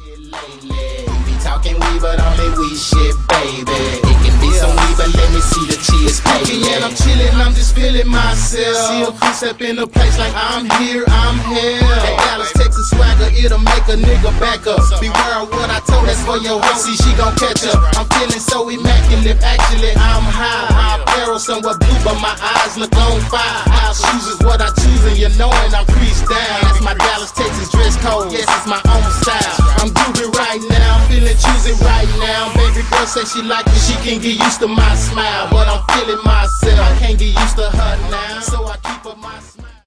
Lately, we talking weed, but only weed shit, baby. It can be some weed, but let me see the cheese, baby. And I'm chillin', I'm just feeling myself. See a crew step in the place like I'm here, I'm here. That Dallas, Texas swagger, it'll make a nigga back up. Beware of what I told, that's for your hoe, see she gon' catch up. I'm feeling so immaculate, actually I'm high. My apparel somewhat blue, but my eyes look on fire. House shoes is what I choose, and you knowin' I'm creased down. That's my Dallas, Texas dress code, yes, it's my own style. I'm grooving right now, feeling choosy right now. Baby girl say she like me, she can get used to my smile, but I'm feeling myself, I can't get used to her now. So